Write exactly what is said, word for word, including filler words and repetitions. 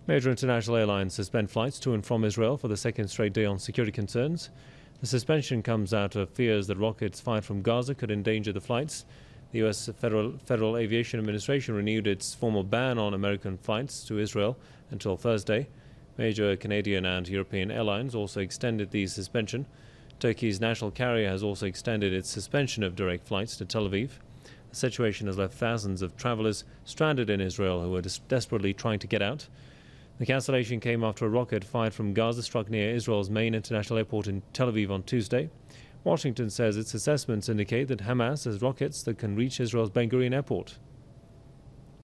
Major international airlines suspend flights to and from Israel for the second straight day on security concerns. The suspension comes out of fears that rockets fired from Gaza could endanger the flights. The U S Federal, Federal Aviation Administration renewed its formal ban on American flights to Israel until Thursday. Major Canadian and European airlines also extended the suspension. Turkey's national carrier has also extended its suspension of direct flights to Tel Aviv. The situation has left thousands of travelers stranded in Israel who are des- desperately trying to get out. The cancellation came after a rocket fired from Gaza struck near Israel's main international airport in Tel Aviv on Tuesday. Washington says its assessments indicate that Hamas has rockets that can reach Israel's Ben Gurion airport.